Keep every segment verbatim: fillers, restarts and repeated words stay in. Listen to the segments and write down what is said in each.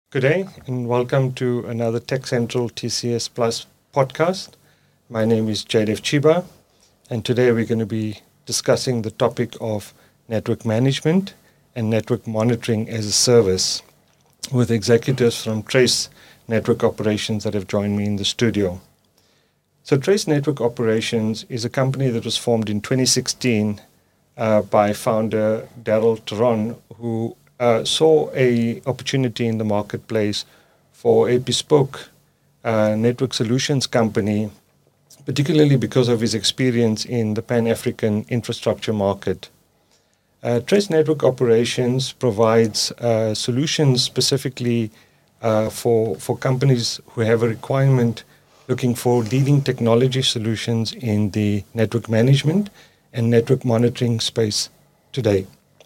Good day and welcome to another Tech Central T C S Plus podcast. My name is Jaydev Chiba, and today we're going to be discussing the topic of network management and network monitoring as a service with executives from Trace Network Operations that have joined me in the studio. So Trace Network Operations is a company that was formed in twenty sixteen uh, by founder Daryl Teron, who uh, saw a opportunity in the marketplace for a bespoke uh, network solutions company, particularly because of his experience in the Pan-African infrastructure market. Uh, Trace Network Operations provides uh, solutions specifically uh, for, for companies who have a requirement looking for leading technology solutions in the network management and network monitoring space today.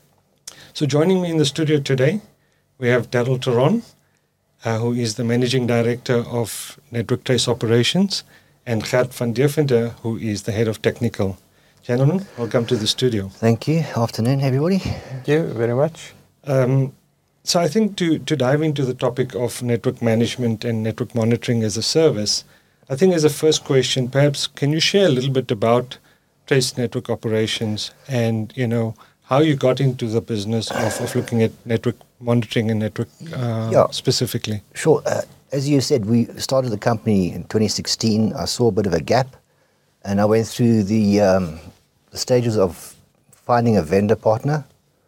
So joining me in the studio today, we have Daryl Teron, uh, who is the Managing Director of Network Trace Operations, and Gert van Deventer, who is the Head of Technical. Gentlemen, welcome to the studio. Thank you. Afternoon, everybody. Thank you very much. Um, so I think to, to dive into the topic of network management and network monitoring as a service, I think as a first question, perhaps can you share a little bit about Trace Network Operations and, you know, how you got into the business of, of looking at network monitoring and network uh, Yeah. specifically? Sure. Uh, as you said, we started the company in twenty sixteen. I saw a bit of a gap, and I went through the, um, the stages of finding a vendor partner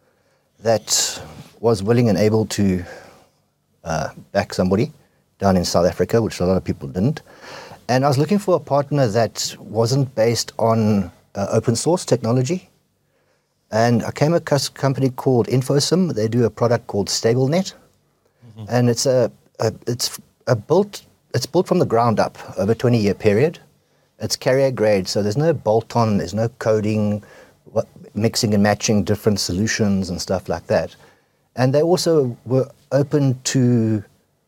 that was willing and able to uh, back somebody down in South Africa, which a lot of people didn't. And I was looking for a partner that wasn't based on uh, open source technology. And I came across a company called InfoSim. They do a product called StableNet, mm-hmm. and it's a, a it's a built it's built from the ground up over a twenty year period. It's carrier grade, so there's no bolt on, there's no coding, what, mixing and matching different solutions and stuff like that. And they also were open to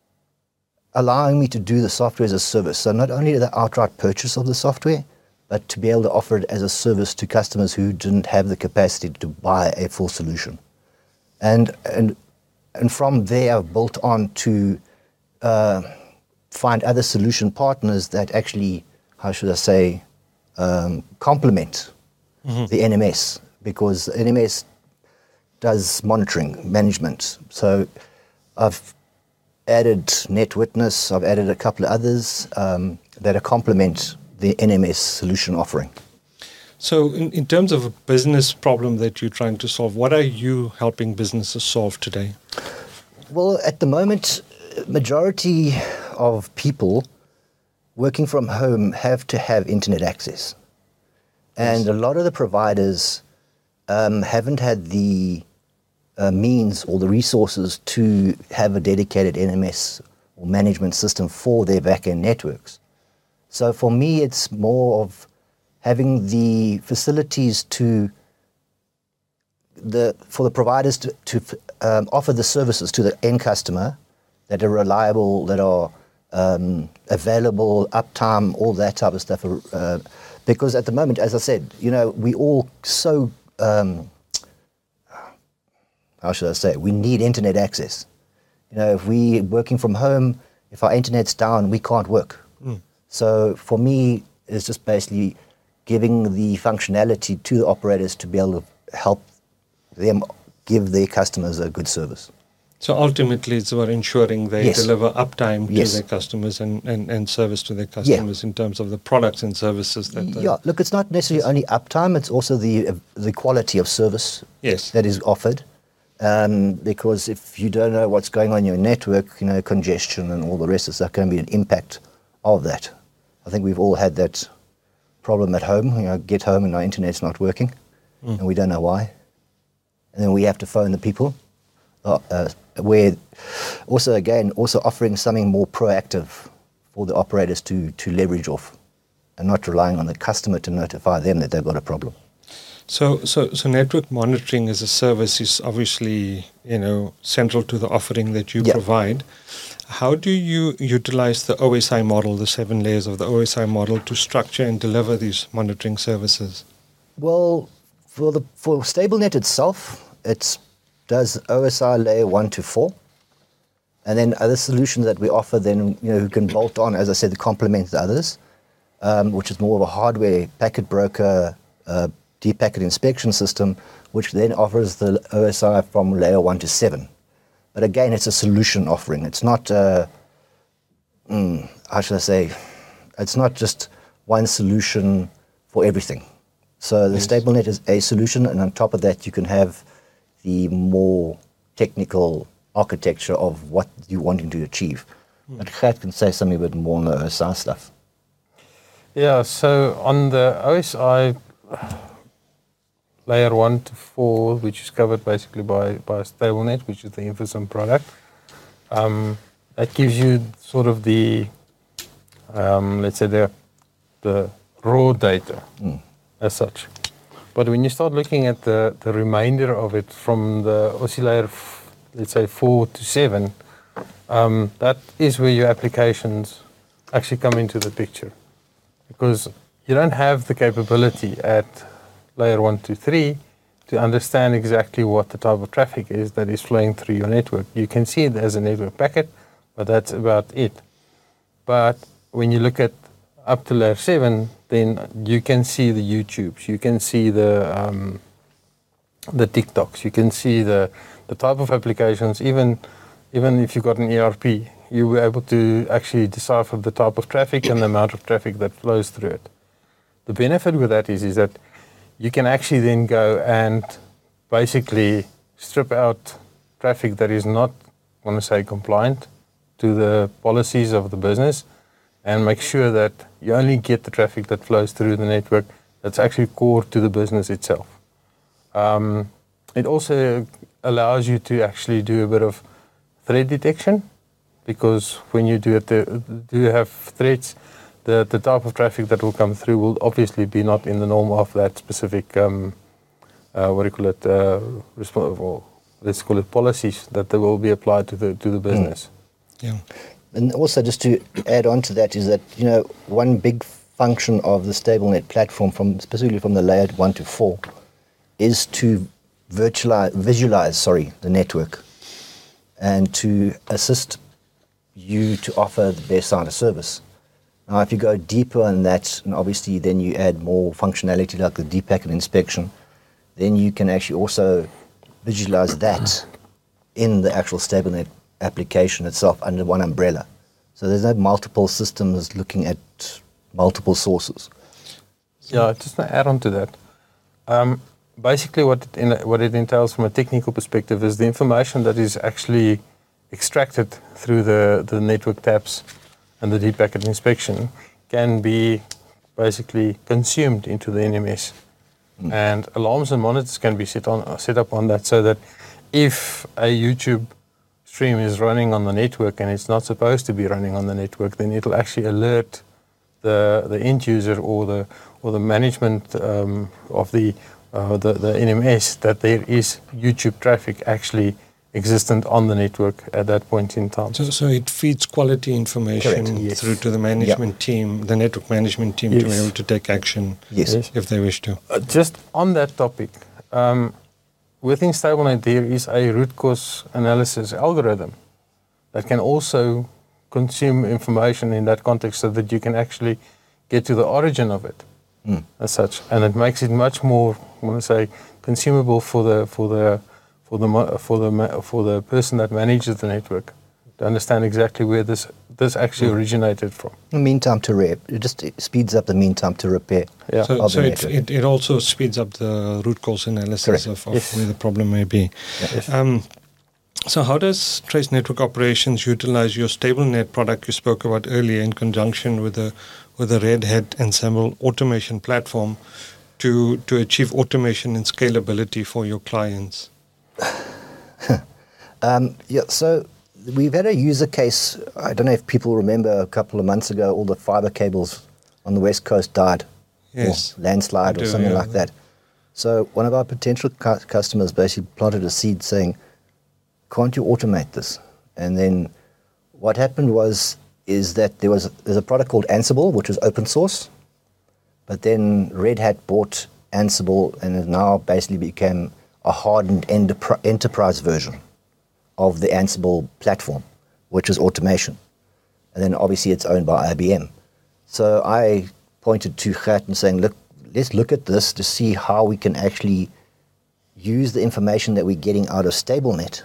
allowing me to do the software as a service. So not only the outright purchase of the software, but to be able to offer it as a service to customers who didn't have the capacity to buy a full solution. And and and from there, I've built on to uh, find other solution partners that actually, how should I say, um, complement mm-hmm. the N M S, because N M S does monitoring, management. So I've added NetWitness, I've added a couple of others um, that are complement the N M S solution offering. So in, in terms of a business problem that you're trying to solve, what are you helping businesses solve today? Well, at the moment, majority of people working from home have to have internet access. And yes. a lot of the providers um, haven't had the uh, means or the resources to have a dedicated N M S or management system for their back-end networks. So for me, it's more of having the facilities to the for the providers to, to um, offer the services to the end customer that are reliable, that are um, available, uptime, all that type of stuff. Uh, because at the moment, as I said, you know, we all so um, how should I say? We need internet access. You know, if we working from home, if our internet's down, we can't work. Mm. So for me, it's just basically giving the functionality to the operators to be able to help them give their customers a good service. So ultimately, it's about ensuring they yes. deliver uptime to yes. their customers and, and, and service to their customers yeah. in terms of the products and services that they... Yeah, look, it's not necessarily only uptime, it's also the uh, the quality of service yes. that is offered. Um, because if you don't know what's going on in your network, you know, congestion and all the rest of that can be an impact of that. I think we've all had that problem at home. You know, get home and our internet's not working, mm. and we don't know why. And then we have to phone the people. Uh, uh, where also, again, also offering something more proactive for the operators to, to leverage off and not relying on the customer to notify them that they've got a problem. So, so, so network monitoring as a service is obviously, you know, central to the offering that you yeah. provide. How do you utilize the O S I model, the seven layers of the O S I model, to structure and deliver these monitoring services? Well, for the for StableNet itself, it does O S I layer one to four, And then other solutions that we offer then, you know, who can bolt on, as I said, to complement the others, um, which is more of a hardware packet broker, uh, deep packet inspection system, which then offers the O S I from layer one to seven. But again, it's a solution offering. It's not, uh, mm, how should I say, it's not just one solution for everything. So the yes. StableNet is a solution, and on top of that, you can have the more technical architecture of what you're wanting to achieve. Mm. But Gert can say something a bit more on the O S I stuff. Yeah, so on the O S I layer one to four, which is covered basically by, by StableNet, which is the InfoSum product, um, that gives you sort of the, um, let's say, the, the raw data mm. as such. But when you start looking at the, the remainder of it from the O S I layer, let's say four to seven, um, that is where your applications actually come into the picture. Because you don't have the capability at layer one to three to understand exactly what the type of traffic is that is flowing through your network. You can see it as a network packet, but that's about it. But when you look at up to layer seven, then you can see the YouTubes, you can see the um, the TikToks, you can see the, the type of applications. Even even if you've got an E R P, you'll be able to actually decipher the type of traffic and the amount of traffic that flows through it. The benefit with that is, is that you can actually then go and basically strip out traffic that is not, I want to say, compliant to the policies of the business, and make sure that you only get the traffic that flows through the network that's actually core to the business itself. Um, it also allows you to actually do a bit of threat detection, because when you do it, do have threats, the, the type of traffic that will come through will obviously be not in the norm of that specific, um, uh, what do you call it, uh, resp- or let's call it policies that they will be applied to the to the business. Mm. Yeah. And also, just to add on to that, is that, you know, one big function of the StableNet platform, from specifically from the layer one to four, is to virtualize, visualize, sorry, the network, and to assist you to offer the best kind of service. Now, if you go deeper on that, and obviously then you add more functionality like the deep packet inspection, then you can actually also visualize that in the actual StableNet application itself under one umbrella. So there's no multiple systems looking at multiple sources. Yeah, just to add on to that. Um, basically what it, in, what it entails from a technical perspective is the information that is actually extracted through the, the network taps and the deep packet inspection can be basically consumed into the N M S. Mm. And alarms and monitors can be set, on, set up on that, so that if a YouTube stream is running on the network and it's not supposed to be running on the network, then it'll actually alert the the end user or the or the management um, of the, uh, the the N M S that there is YouTube traffic actually existent on the network at that point in time. So, so it feeds quality information yes. through to the management yep. team, the network management team, yes. to be able to take action yes. if they wish to. Uh, just on that topic, um, within StableNet there is a root cause analysis algorithm that can also consume information in that context, so that you can actually get to the origin of it mm. as such, and it makes it much more, I want to say, consumable for the for the for the for the for the person that manages the network to understand exactly where this this actually mm. originated from. The mean time to repair, it just speeds up the mean time to repair. Yeah. So, so it, it it also speeds up the root cause analysis of, of yes. where the problem may be. Yes. Um, so how does Trace Network Operations utilize your StableNet product you spoke about earlier in conjunction with the with the Red Hat Ensemble automation platform to to achieve automation and scalability for your clients? um, yeah, so we've had a user case. I don't know if people remember a couple of months ago, all the fiber cables on the West Coast died. Yes. Or landslide I or do, something yeah. like that. So one of our potential cu- customers basically planted a seed saying, can't you automate this? And then what happened was, is that there was there's a product called Ansible, which is open source, but then Red Hat bought Ansible and it now basically became a hardened enterprise version of the Ansible platform. which is automation. And then obviously it's owned by I B M. So I pointed to Gert and saying, look, let's look at this to see how we can actually use the information that we're getting out of StableNet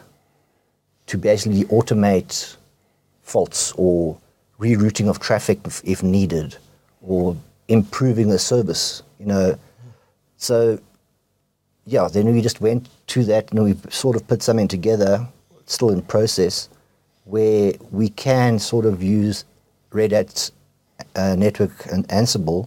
to basically automate faults or rerouting of traffic if, if needed, or improving the service, you know. So, yeah, then we just went to that and we sort of put something together, still in process, where we can sort of use Red Hat uh, Network and Ansible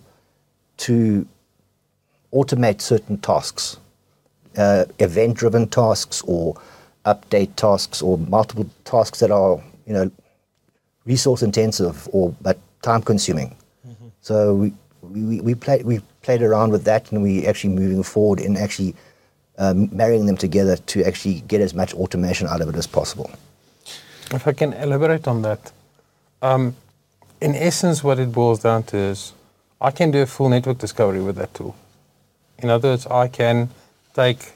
to automate certain tasks, uh, event-driven tasks or update tasks or multiple tasks that are, you know, resource-intensive or but time-consuming. Mm-hmm. So we we we played we played around with that, and we actually moving forward in actually um, marrying them together to actually get as much automation out of it as possible. If I can elaborate on that, um, in essence, what it boils down to is I can do a full network discovery with that tool. In other words, I can take,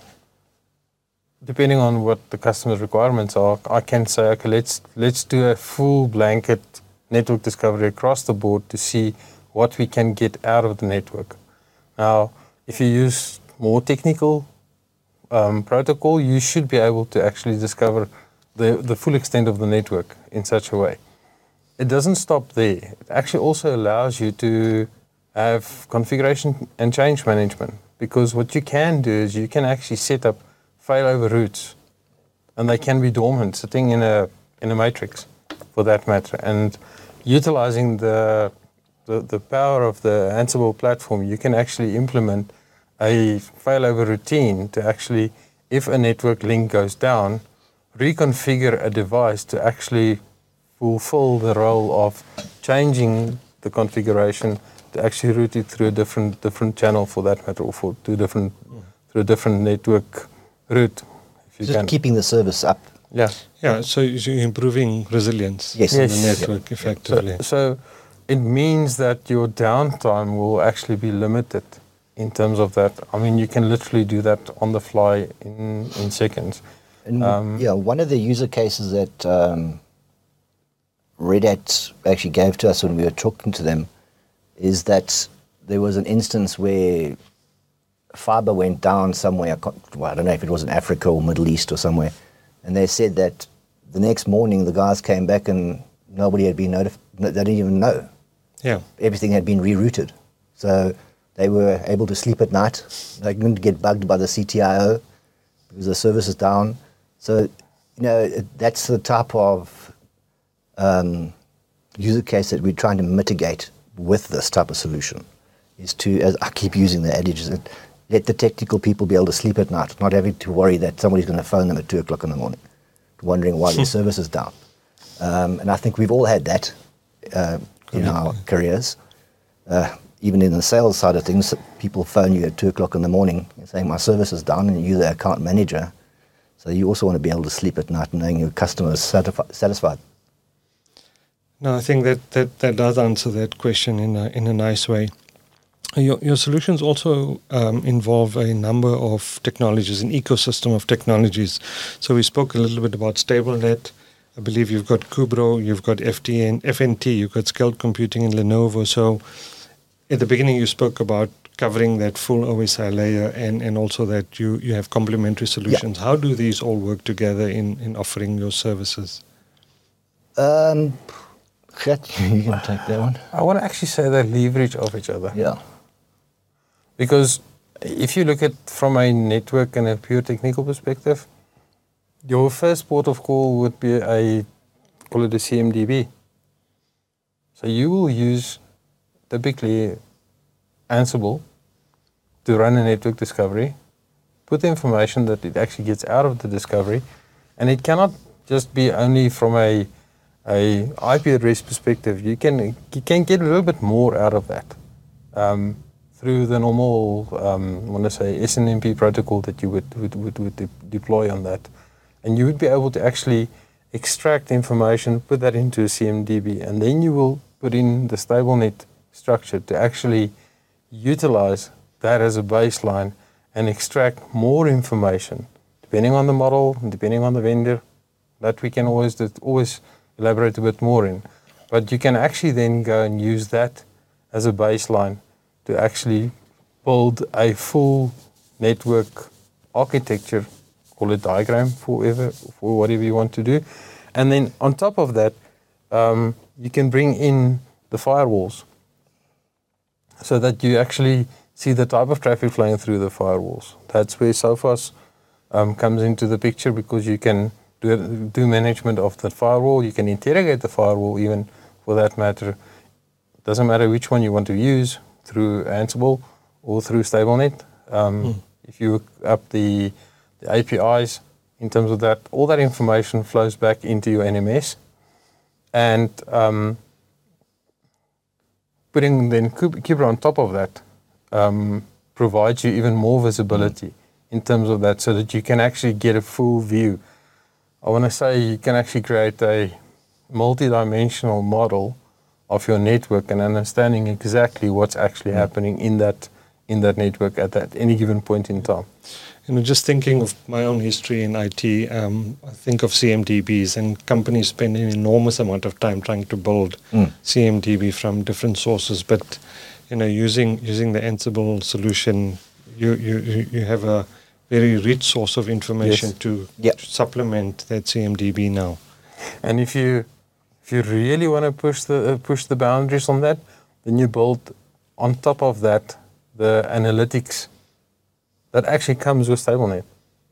depending on what the customer's requirements are, I can say, okay, let's let's do a full blanket network discovery across the board to see what we can get out of the network. Now, if you use more technical um, protocol, you should be able to actually discover the, the full extent of the network in such a way. It doesn't stop there. It actually also allows you to have configuration and change management, because what you can do is you can actually set up failover routes, and they can be dormant, sitting in a in a matrix, for that matter. And utilizing the the, the power of the Ansible platform, you can actually implement a failover routine to actually, if a network link goes down, reconfigure a device to actually fulfill the role of changing the configuration to actually route it through a different different channel, for that matter, or for two different mm. through a different network route. If you Just can. keeping the service up. Yeah. Yeah, so you're improving resilience Yes. in Yes. the network Yeah. effectively. So, so it means that your downtime will actually be limited in terms of that. I mean, you can literally do that on the fly in, in seconds. And Um, yeah, one of the user cases that um, Red Hat actually gave to us when we were talking to them is that there was an instance where fiber went down somewhere, I can't- well, I don't know if it was in Africa or Middle East or somewhere, and they said that the next morning the guys came back and nobody had been notified, they didn't even know. Yeah. Everything had been rerouted. So they were able to sleep at night. They didn't get bugged by the C T I O because the service is down. So, you know, it- that's the type of um, user case that we're trying to mitigate with this type of solution, is to, as I keep using the adage, is that let the technical people be able to sleep at night, not having to worry that somebody's going to phone them at two o'clock in the morning, wondering why their service is down. Um, and I think we've all had that uh, in our careers. Uh, even in the sales side of things, people phone you at two o'clock in the morning saying, my service is down, and you're the account manager. So you also want to be able to sleep at night knowing your customer is satisfi- satisfied. No, I think that, that, that does answer that question in a, in a nice way. Your, your solutions also um, involve a number of technologies, an ecosystem of technologies. So we spoke a little bit about StableNet. I believe you've got Kubro, you've got F T N, F N T, you've got Scaled Computing and Lenovo. So at the beginning you spoke about covering that full O S I layer, and, and also that you, you have complementary solutions. Yeah. How do these all work together in, in offering your services? Um, Gert, you can take that one. I want to actually say they leverage off each other. Yeah. Because if you look at from a network and a pure technical perspective, your first port of call would be a, call it a C M D B. So you will use typically Ansible to run a network discovery, put the information that it actually gets out of the discovery, and it cannot just be only from a a I P address perspective. You can you can get a little bit more out of that um, through the normal, um, I want to say, S N M P protocol that you would would, would, would de- deploy on that, and you would be able to actually extract information, put that into a C M D B, and then you will put in the StableNet structure to actually utilize that as a baseline and extract more information, depending on the model and depending on the vendor. That we can always always elaborate a bit more in. But you can actually then go and use that as a baseline to actually build a full network architecture, call it diagram, for whatever, for whatever you want to do. And then on top of that, um, you can bring in the firewalls so that you actually see the type of traffic flowing through the firewalls. That's where Sophos um, comes into the picture, because you can do, do management of the firewall. You can interrogate the firewall even, for that matter. Doesn't matter which one you want to use, through Ansible or through StableNet. Um, mm. If you look up the, the A P Is, in terms of that, all that information flows back into your N M S. And um, putting then Kibra on top of that um, provides you even more visibility mm. in terms of that, so that you can actually get a full view. I want to say you can actually create a multi-dimensional model of your network and understanding exactly what's actually mm. happening in that in that network at that any given point in time. You know, just thinking of my own history in I T, um, I think of C M D Bs, and companies spend an enormous amount of time trying to build mm. C M D B from different sources. But you know, using using the Ansible solution, you you you have a very rich source of information yes. to, yep. to supplement that C M D B now. And if you if you really want to push the uh, push the boundaries on that, then you build on top of that the analytics that actually comes with StableNet.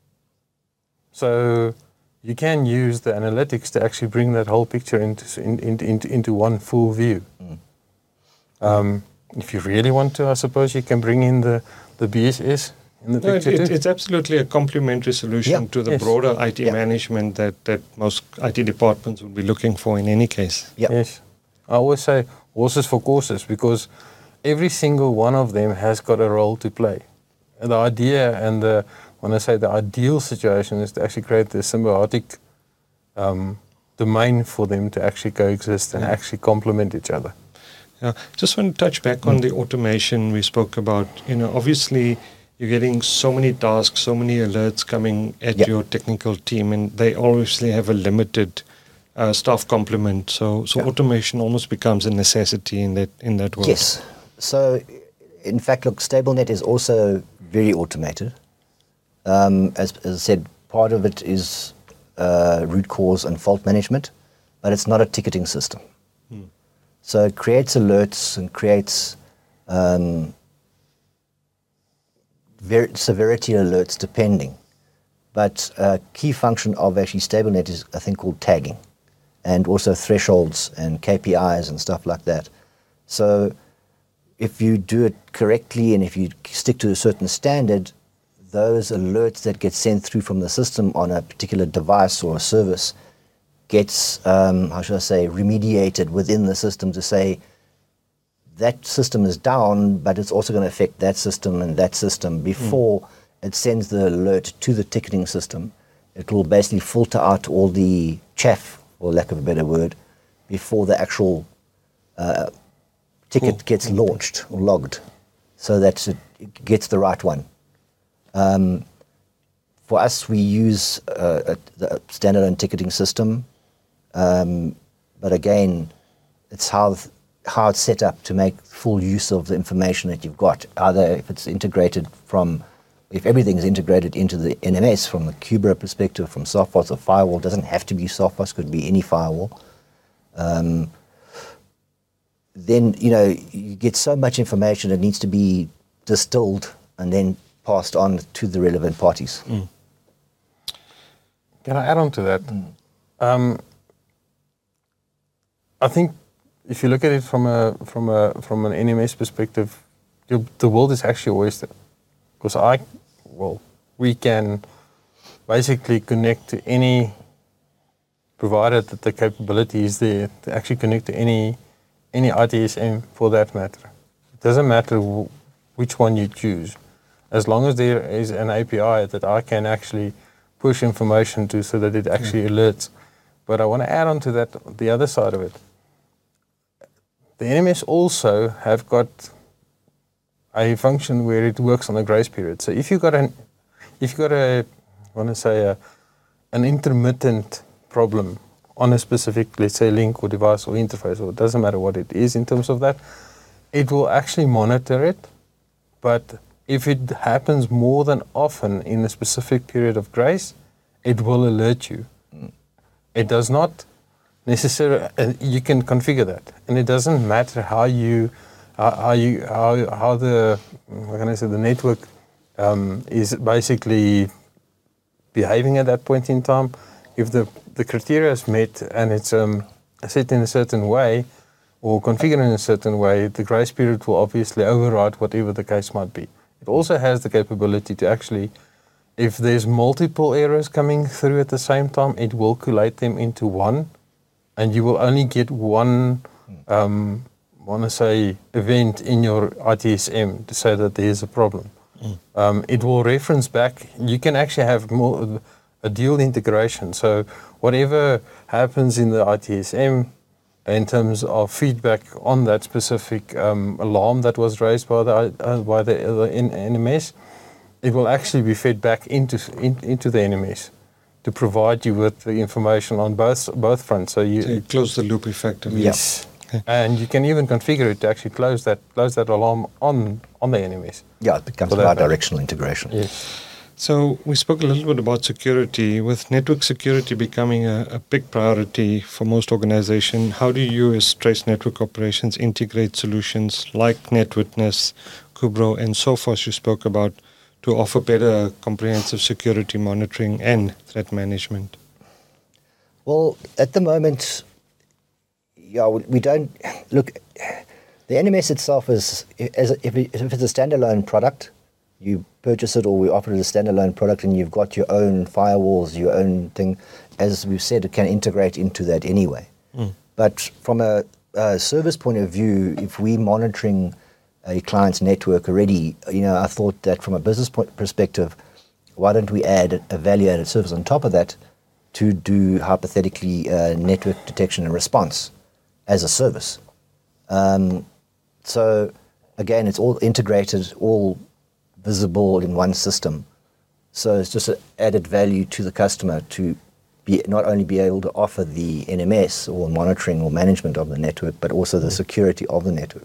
So you can use the analytics to actually bring that whole picture into in, in, into into one full view. Mm. Um, if you really want to, I suppose you can bring in the, the B S S in the no, picture it, too. It's absolutely a complementary solution yeah. to the yes. broader I T yeah. management that, that most I T departments would be looking for in any case. Yeah. Yes. I always say horses for courses, because every single one of them has got a role to play. And the idea and the, when I say the ideal situation, is to actually create the symbiotic um, domain for them to actually coexist and yeah. actually complement each other. Yeah, just want to touch back mm. on the automation we spoke about. You know, obviously you're getting so many tasks, so many alerts coming at yep. your technical team, and they obviously have a limited uh, staff complement. So, so yeah. automation almost becomes a necessity in that in that world. Yes. So, in fact, look, StableNet is also very automated. Um, as, as I said, part of it is uh, root cause and fault management, but it's not a ticketing system. Hmm. So it creates alerts and creates um, ver- severity alerts depending. But a key function of actually StableNet is a thing called tagging, and also thresholds and K P Is and stuff like that. So if you do it correctly and if you stick to a certain standard, those alerts that get sent through from the system on a particular device or a service gets, um, how should I say, remediated within the system to say that system is down, but it's also going to affect that system and that system before mm. it sends the alert to the ticketing system. It will basically filter out all the chaff, for lack of a better word, before the actual uh, ticket cool. gets launched or logged, so that it gets the right one. Um, for us, we use uh, a, the standalone ticketing system, um, but again, it's how th- how it's set up to make full use of the information that you've got. Either if it's integrated from, if everything is integrated into the N M S from the Kibra perspective, from Sophos or firewall, doesn't have to be Sophos, could be any firewall. Um, then, you know, you get so much information that needs to be distilled and then passed on to the relevant parties. Mm. Can I add on to that? Mm. Um, I think if you look at it from a from a from an N M S perspective, you, the world is actually always there. Because I, well, we can basically connect to any, provided that the capability is there, to actually connect to any any I T S M for that matter. It doesn't matter w- which one you choose, as long as there is an A P I that I can actually push information to so that it actually yeah. alerts. But I want to add on to that the other side of it. The N M S also have got a function where it works on a grace period. So if you've got an, if you've got a, I want to say a, an intermittent problem on a specific, let's say, link or device or interface, or it doesn't matter what it is in terms of that, it will actually monitor it. But if it happens more than often in a specific period of grace, it will alert you. Mm. It does not necessarily, uh, you can configure that. And it doesn't matter how you, how, how you, how, how the, what can I say, the network um, is basically behaving at that point in time. If the, the criteria is met and it's um, set in a certain way or configured in a certain way, the grace period will obviously override whatever the case might be. It also has the capability to actually, if there's multiple errors coming through at the same time, it will collate them into one, and you will only get one, um, want to say, event in your I T S M to say that there's a problem. Mm. Um, it will reference back. You can actually have more a dual integration. So whatever happens in the I T S M in terms of feedback on that specific um, alarm that was raised by the uh, by the, the N M S, it will actually be fed back into in, into the N M S to provide you with the information on both both fronts. So you, so you close the loop effectively. Yes, okay. And you can even configure it to actually close that close that alarm on on the N M S. Yeah, it becomes bi-directional integration. Yes. So we spoke a little bit about security. With network security becoming a, a big priority for most organizations, how do you as Trace Network Operations integrate solutions like NetWitness, Cubro, and Sophos you spoke about to offer better comprehensive security monitoring and threat management? Well, at the moment, yeah, we don't look. The N M S itself is, as a, if, it, if it's a standalone product, you purchase it or we offer it as a standalone product, and you've got your own firewalls, your own thing. As we've said, it can integrate into that anyway. Mm. But from a, a service point of view, if we're monitoring a client's network already, you know, I thought that from a business point perspective, why don't we add a value-added service on top of that to do hypothetically uh, network detection and response as a service? Um, so again, it's all integrated, all visible in one system. So it's just an added value to the customer to be not only be able to offer the N M S or monitoring or management of the network, but also the security of the network.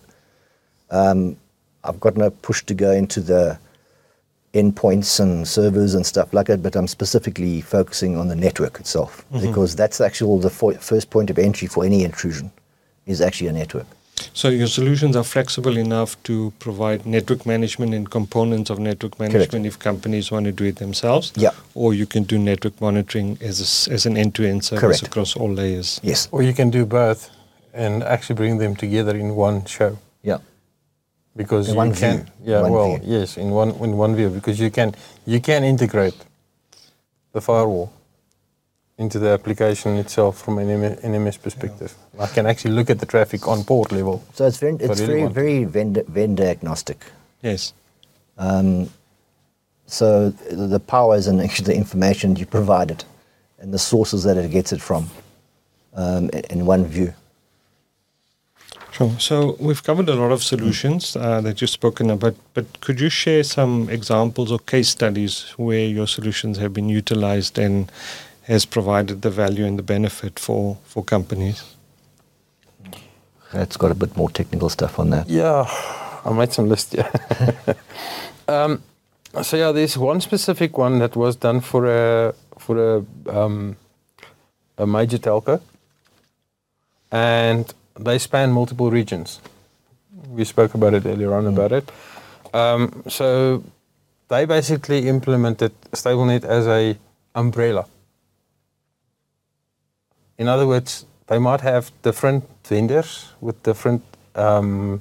Um, I've got no push to go into the endpoints and servers and stuff like that, but I'm specifically focusing on the network itself, mm-hmm. because that's actually the fo- first point of entry for any intrusion is actually a network. So your solutions are flexible enough to provide network management and components of network management. Correct. If companies want to do it themselves. Yeah. Or you can do network monitoring as a, as an end-to-end service. Correct. Across all layers. Yes. Or you can do both and actually bring them together in one show. Yeah. Because in you one can, view. yeah, one well, view. yes, in one in one view, because you can you can integrate the firewall into the application itself from an N M S perspective. Yeah. I can actually look at the traffic on port level. So it's very, it's really very, very vendor, vendor agnostic. Yes. Um, so the powers and actually the information you provide it and the sources that it gets it from um, in one view. Sure. So we've covered a lot of solutions uh, that you've spoken about, but could you share some examples or case studies where your solutions have been utilized and has provided the value and the benefit for, for companies? It's got a bit more technical stuff on that. Yeah, I made some lists, yeah. um, so yeah, there's one specific one that was done for a, for a, um, a major telco, and they span multiple regions. We spoke about it earlier on mm. about it. Um, so they basically implemented StableNet as a umbrella. In other words, they might have different vendors with different um,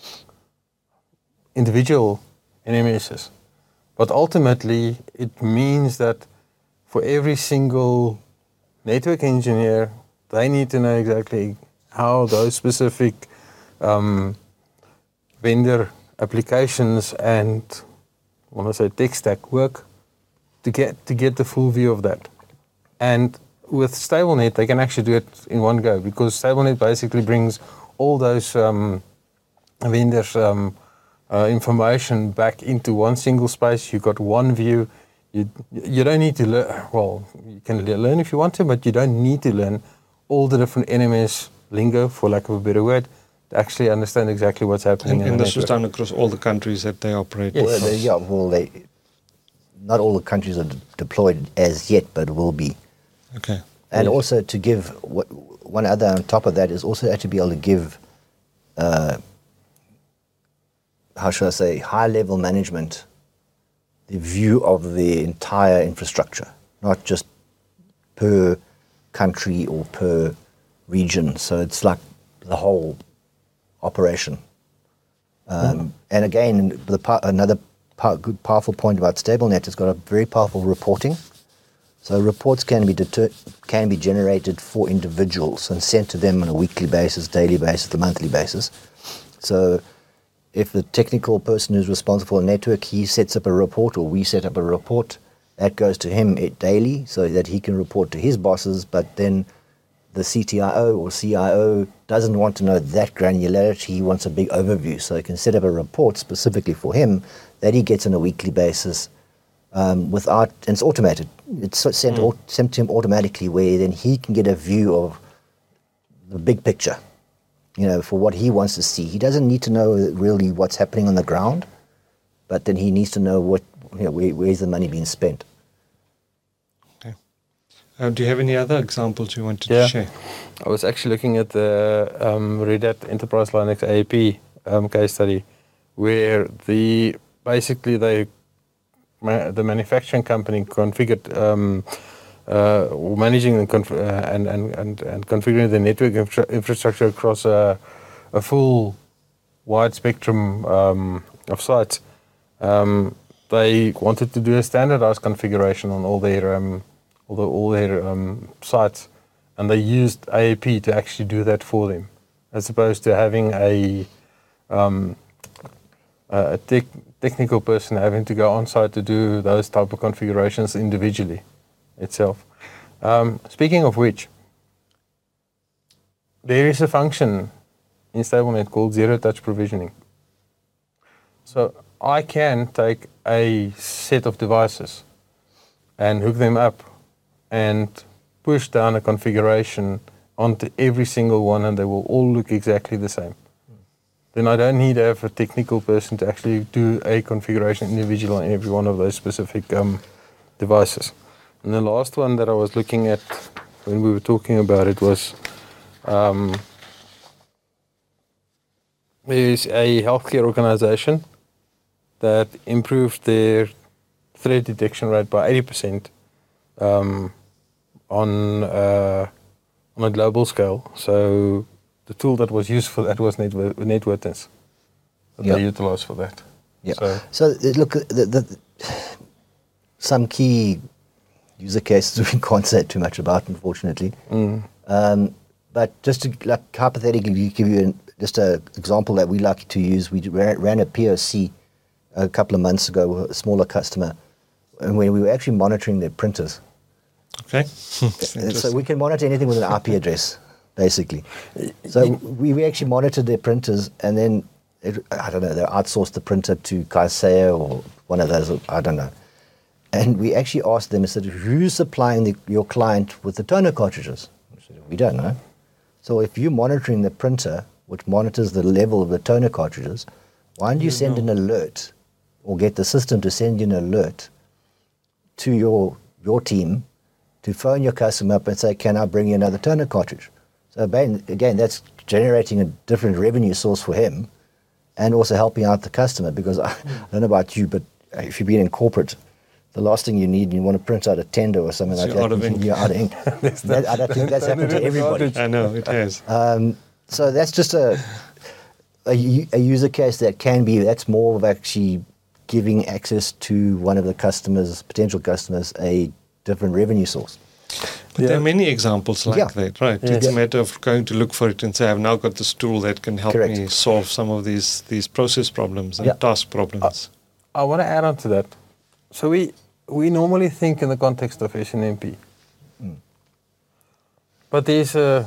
individual N M Ss. But ultimately, it means that for every single network engineer, they need to know exactly how those specific um, vendor applications and, I want to say, tech stack work to get to get the full view of that. And with StableNet, they can actually do it in one go, because StableNet basically brings all those um, vendors' um, uh, information back into one single space. You've got one view. You you don't need to learn. Well, you can learn if you want to, but you don't need to learn all the different N M S lingo, for lack of a better word, to actually understand exactly what's happening. And, in and the this was network. done across all the countries that they operate Yes. Well, across. they, yeah, well, they, not all the countries are d- deployed as yet, but will be. Okay. And Yes. also to give, what, one other on top of that is also to be able to give, uh, how should I say, high-level management the view of the entire infrastructure, not just per country or per region. So it's like the whole operation. Um, And again, the pa- another pa- good, powerful point about StableNet, it's got a very powerful reporting. So reports can be deter- can be generated for individuals and sent to them on a weekly basis, daily basis, the monthly basis. So if the technical person who's responsible for a network, he sets up a report or we set up a report, that goes to him it daily so that he can report to his bosses, but then the C T I O or C I O doesn't want to know that granularity, he wants a big overview. So he can set up a report specifically for him that he gets on a weekly basis um, without, and it's automated. It's so- sent, au- sent to him automatically where then he can get a view of the big picture, you know, for what he wants to see. He doesn't need to know really what's happening on the ground, but then he needs to know what, you know, where, where's the money being spent. Okay. Uh, do you have any other examples you wanted Yeah. to share? I was actually looking at the um, Red Hat Enterprise Linux A P um, case study, where the basically they ma- the manufacturing company configured um, uh, or managing and, conf- uh, and, and, and, and configuring the network infra- infrastructure across a, a full wide spectrum um, of sites. Um, they wanted to do a standardized configuration on all their um, all, the, all their um, sites, and they used A A P to actually do that for them, as opposed to having a um, a tech, technical person having to go on site to do those type of configurations individually itself. Um, speaking of which, there is a function in StableNet called zero-touch provisioning. So I can take a set of devices and hook them up and push down a configuration onto every single one, and they will all look exactly the same. Then I don't need to have a technical person to actually do a configuration individual on every one of those specific um, devices. And the last one that I was looking at when we were talking about it was um, there's a healthcare organization that improved their threat detection rate by eighty percent um, on uh, on a global scale. So the tool that was used for that was Netwo- Netwitness that Yeah. they utilized for that. Yeah. So So, uh, look, the, the, some key user cases we can't say too much about, unfortunately. mm, Um, but just to like hypothetically give you an, just an example that we like to use, we ran, ran a P O C a couple of months ago with a smaller customer, and when we were actually monitoring their printers. Okay. And so we can monitor anything with an I P address, basically. So we, we actually monitored their printers, and then it, I don't know, they outsourced the printer to Kaseya or one of those, I don't know. And we actually asked them, I said, who's supplying the, your client with the toner cartridges? We said, we don't know. So if you're monitoring the printer, which monitors the level of the toner cartridges, why don't you, You send know. an alert or get the system to send you an alert to your your team to phone your customer up and say, can I bring you another toner cartridge? So again, again, that's generating a different revenue source for him and also helping out the customer, because I, I don't know about you, but if you've been in corporate, the last thing you need, you want to print out a tender or something So like you're that. out of ink. You're out of ink. that, I don't think that's happened to everybody. I know, it has. Um, so that's just a, a u- a user case that can be, that's more of actually giving access to one of the customers, potential customers, a different revenue source. But there are many examples like Yeah. that, right? Yes. It's a matter of going to look for it and say, I've now got this tool that can help Correct. me solve some of these these process problems and Yeah. task problems. I want to add on to that. So we we normally think in the context of S N M P, but there's a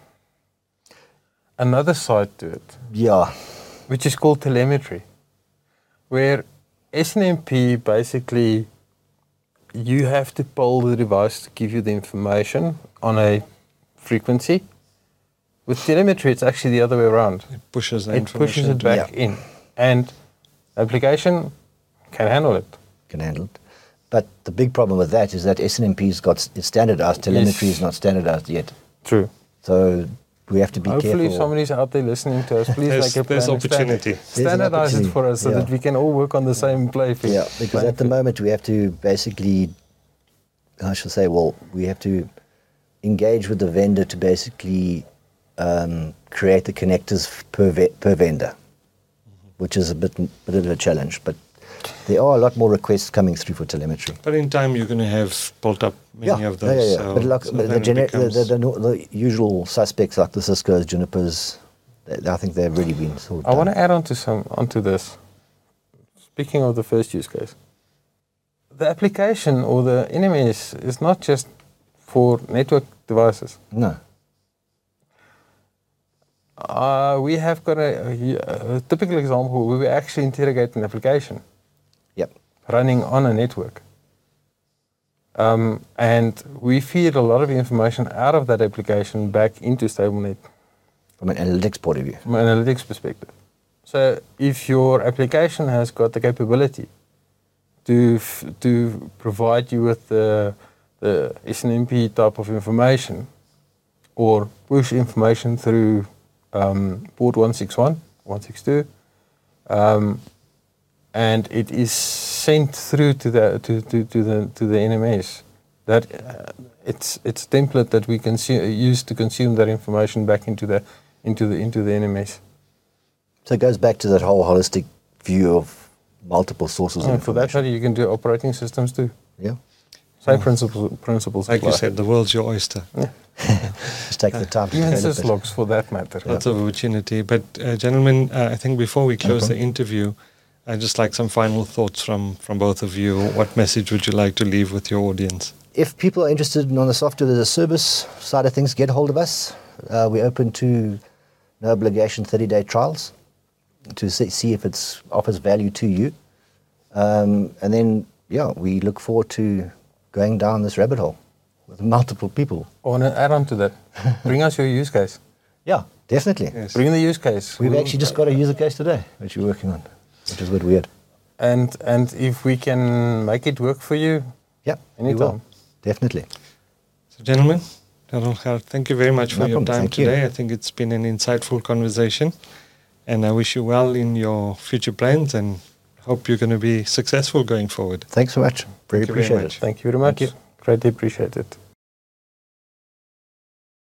another side to it, Yeah, which is called telemetry, where S N M P basically you have to poll the device to give you the information on a frequency. With telemetry, it's actually the other way around. It pushes the It information pushes it to- back Yeah. in. And application can handle it. Can handle it. But the big problem with that is that S N M P's got it's standardized. Telemetry Yes. is not standardized yet. True. So we have to be Hopefully careful. somebody's out there listening to us. Please There's- make a there's plan and stand- opportunity. There's an Standardize it opportunity, for us so yeah. that we can all work on the same play field. Yeah, because playing at the field. moment we have to basically, I should say, well, we have to engage with the vendor to basically um, create the connectors f- per ve- per vendor, which is a bit bit of a challenge. But there are a lot more requests coming through for telemetry. But in time, you're going to have built up many yeah, of those. yeah, yeah, yeah. So, but like so but then the, it gener- the, becomes- the, the, no- the usual suspects like the Cisco's, Junipers, they- I think they've already been sorted. I want to add on to some onto this. Speaking of the first use case, the application or the N M S is not just for network devices. No. Uh, we have got a, a, a typical example where we actually interrogate an application Yep. running on a network. Um, and we feed a lot of information out of that application back into StableNet From an analytics point of view. from an analytics perspective. So if your application has got the capability to f- to provide you with the, the S N M P type of information or push information through um, port one sixty-one, one sixty-two, um, and it is sent through to the to, to, to the to the N M S, that uh, it's it's a template that we can see, use to consume that information back into the into the into the N M S. So it goes back to that whole holistic view of multiple sources of And for that information. matter, you can do operating systems too. Yeah. Same principles. Principles. like you apply. said, the world's your oyster. Just take the time to Even develop it. syslogs for that matter. Lots of opportunity. But, uh, gentlemen, uh, I think before we close the problem. interview, I'd just like some final thoughts from, from both of you. What message would you like to leave with your audience? If people are interested in on the software as a service side of things, get hold of us. Uh, we're open to no obligation thirty-day trials to see, see if it offers value to you. Um, and then, yeah, we look forward to going down this rabbit hole with multiple people. I want to add on to that. Bring us your use case. Yeah, definitely. Yes. Bring the use case. We've We'll- actually just got a user case today, which we're working on, which is a bit weird. And and if we can make it work for you, Yeah, we will. anytime. Definitely. So, gentlemen, Darrell, Gerhard, thank you very much for No your problem. time Thank you. today. I think it's been an insightful conversation. And I wish you well in your future plans and hope you're going to be successful going forward. Thanks so much. Very Thank you very appreciate much. it. Thank you very much. Thank you. Greatly appreciate it.